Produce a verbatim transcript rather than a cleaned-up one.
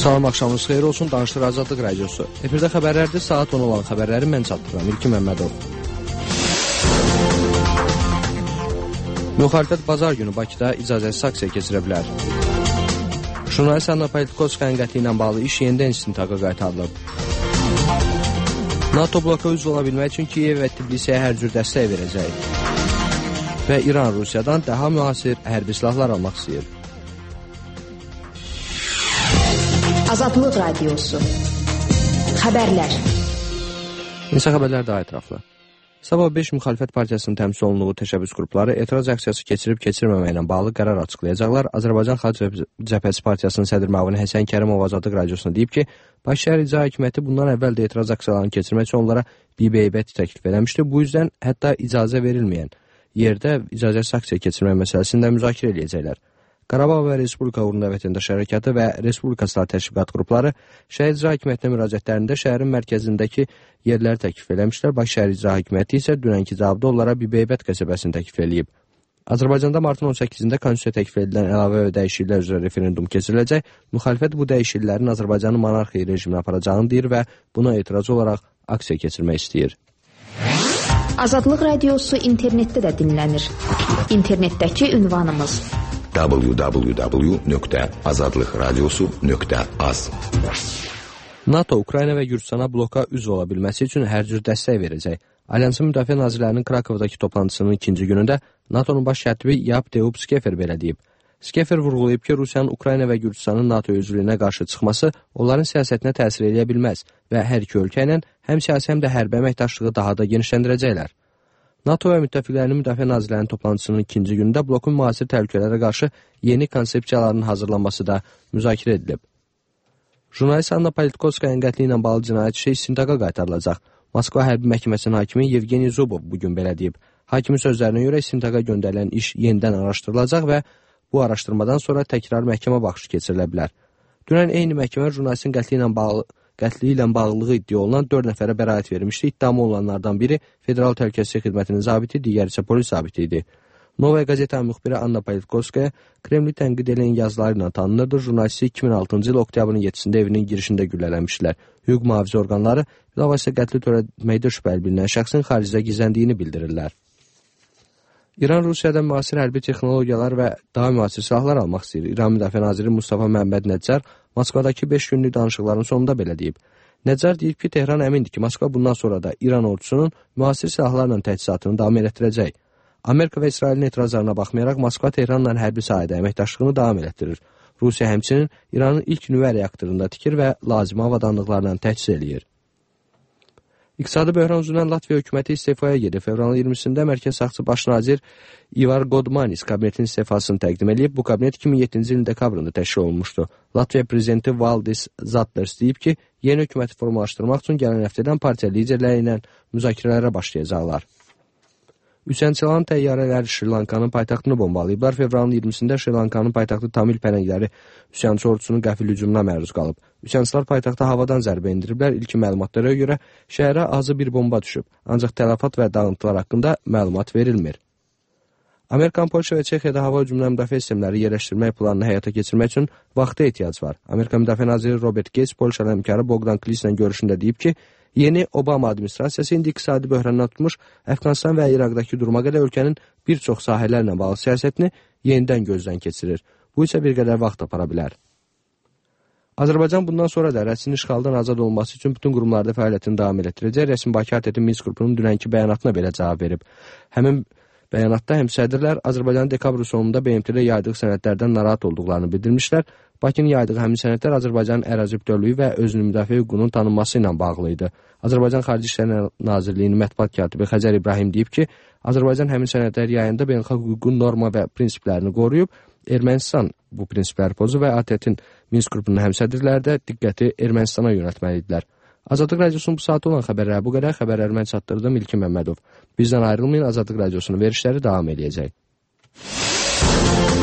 Salam, axşamınız xeyir olsun. Danışdır Azadlıq Radiosu. Efirdə xəbərlərdir. Saat on olan xəbərləri mən çatdırıram. İlkin Məmmədov. Müxalifət bazar günü Bakıda icazəsiz aksiya keçirə bilər. Jurnalist Anna Politkovskaya qətli ilə bağlı iş yenidən istintaqa qaytarılıb. NATO bloka üzv ola bilmək üçün Kiyev və Tbilisiyə hər cür dəstək verəcək. Və İran Rusiyadan daha müasir hərbi silahlar almaq istəyir. Azadlıq Radiosu. Xəbərlər. İnsan xəbərlər daha ətraflı. Sabah beş müxalifət partiyasının təmsil olunduğu təşəbbüs qrupları etiraz aksiyası keçirib-keçirməməklə bağlı qərar açıqlayacaqlar. Azərbaycan Xalq Cəbhəsi Partiyasının sədr müavini Həsən Kərimov Azadlıq Radiosuna deyib ki, Bakı şəhər icra hakimiyyəti bundan əvvəl də etiraz aksiyalarını keçirmək üçün onlara bibeybət təklif eləmişdi. Bu yüzdən hətta icazə verilməyən yerdə icazəsiz aksiya keçirmək məsələsində müzakirə edəcəklər. Qarabağ və Respublika uğrunda vətəndaş hərəkatı və Respublika Silah Təşviqat qrupları şəhər icra hakimiyyətinə müraciətlərində şəhərin mərkəzindəki yerləri təklif eləmişlər. Bakı şəhər icra hakimiyyəti isə dünənki cavabda onlara Bibeybət qəsəbəsini təklif eləyib. Azərbaycanda martın on səkkizində konstitusiya təklif edilən əlavə və dəyişikliklər üzrə referendum keçiriləcək. Müxalifət bu dəyişikliklərin Azərbaycanın monarxiya rejiminə aparacağını deyir və buna etiraz olaraq aksiya keçirmək istəyir. Azadlıq Radiosu internetdə də dinlənir. İnternetdəki ünvanımız w w w nöqtə azadlıq radiosu nöqtə az. NATO Ukrayna və Gürcüstana bloka üzv ola bilməsi üçün hər cür dəstək verəcək. Alyansın müdafiə nazirlərinin Krakovdakı toplantısının ikinci günündə NATO'nun baş katibi Yab Deup Skefer belə deyib. Skefer vurğulayıb ki, Rusiyanın Ukrayna və Gürcüstanın NATO üzvlüyünə qarşı çıxması onların siyasətinə təsir edə bilməz və hər iki ölkə ilə həm siyasi, həm də hərbi əməkdaşlığı daha da genişləndirəcəklər. NATO və müttəfiqlərinin müdafiə nazirlərinin toplantısının ikinci günündə blokun müasir təhlükələrə qarşı yeni konsepsiyaların hazırlanması da müzakirə edilib. Jurnalist Anna Politkovskaya qətli ilə bağlı cinayət işi istintaqa qaytarılacaq. Moskva hərbi məhkəməsinin hakimi Yevgeniy Zubov bugün belə deyib. Hakimin sözlərinə görə istintaqa göndərilən iş yenidən araşdırılacaq və bu araşdırmadan sonra təkrar məhkəmə baxışı keçirilə bilər. Dünən eyni məhkəmə jurnalistin qətli ilə bağlı qətli ilə bağlılığı iddia olunan dörd nəfərə bəraət vermişdi. İddiamı olanlardan biri Federal Təhlükəsizlik Xidmətinin zabiti, digəri isə polis zabiti idi. Novaya Gazeta müxbiri Anna Politkovskaya Kremli tənqid edən yazıları ilə tanınırdı. Jurnalisti iki min altıncı il oktyabrın yeddisində evinin girişində güllələmişdilər. Hüquq mühafizə orqanları bilavasitə qətli törətməkdə şübhəli bilinən şəxsin xaricdə gizləndiyini bildirirlər. İran Rusiyadan müasir hərbi texnologiyalar və daha müasir silahlar almaq istəyir. İran Müdafiə Naziri Mustafa Məhəmməd Nəccar Moskvadakı beş günlük danışıqların sonunda belə deyib. Nəccar deyib ki, Tehran əmindir ki, Moskva bundan sonra da İran ordusunun müasir silahlarla təchizatını davam elətdirəcək. Amerika və İsrailin etirazlarına baxmayaraq Moskva Tehranla hərbi sahədə əməkdaşlığını davam elətdirir. Rusiya həmçinin İranın ilk nüvə reaktorunda tikir və lazımi avadanlıqlarla təchiz eləyir. İqtisadi böhran üzündən Latviya hökuməti istifaya gedib. Fevralın iyirmisində Mərkəz Sağçı Baş nazir İvar Godmanis kabinetin istifasını təqdim edib. Bu kabinet iki min yeddinci ilin dekabrında təşkil olunmuşdu. Latviya prezidenti Valdis Zatlers deyib ki, yeni hökuməti formalaşdırmaq üçün gələn həftədən partiya liderləri ilə müzakirələrə başlayacaqlar. Üsyançıların təyyarələri Şri Lankanın paytaxtını bombalayıblar. Fevralın iyirmisində Şri Lankanın paytaxtı Tamil pələngləri üsyançı ordusunun qəfil hücumuna məruz qalıb. Üsyançılar paytaxta havadan zərbə indiriblər. İlkin məlumatlara görə şəhərə azı bir bomba düşüb. Ancaq tələfat və dağıntılar haqqında məlumat verilmir. Amerikan, Polşa və Çexiyada hava hücumuna müdafiə sistemləri yerləşdirmək planını həyata keçirmək üçün vaxta ehtiyac var. Amerika Müdafiə Naziri Robert Gates Polşa həmkarı Bogdan Klislə görüşündə deyib ki, yeni Obama administrasiyası indi iqtisadi böhrandan tutmuş Əfqanistan və İraqdakı duruma qədər ölkənin bir çox sahələrlə bağlı siyasətini yenidən gözdən keçirir. Bu isə bir qədər vaxt apara bilər. Azərbaycan bundan sonra da Rəssin işğaldan azad olması üçün bütün qurumlarda fəaliyyətini davam etdirəcək. Rəsmin Bakı ATƏT Minsk qrupunun dünənki bəyanatına belə cavab verib. Həmin bəyanatda həm sədrlər Azərbaycanın dekabr sonunda B M T-də yaydığı sənədlərdən narahat olduqlarını bildirmişlər. Bakının yaydığı həmin sənədlər Azərbaycanın ərazi bütövlüyü və özünün müdafiə hüququnun tanınması ilə bağlı idi. Azərbaycan Xarici İşlər Nazirliyinin mətbuat katibi Xəzər İbrahim deyib ki, Azərbaycan həmin sənədlər yayında beynəlxalq hüququn norma və prinsiplərini qoruyub, Ermənistan bu prinsipləri pozub və ATƏT-in Minsk qrupunun həmsədrləri də diqqəti Ermənistana yönəltməlidirlər. Azadlıq Radiosunun bu saat olan xəbərləri bu qədər. Xəbərləri mən çatdırdım İlkin Məmmədov. Bizdən ayrılmayın, Azadlıq Radiosunun verişləri davam edəcək.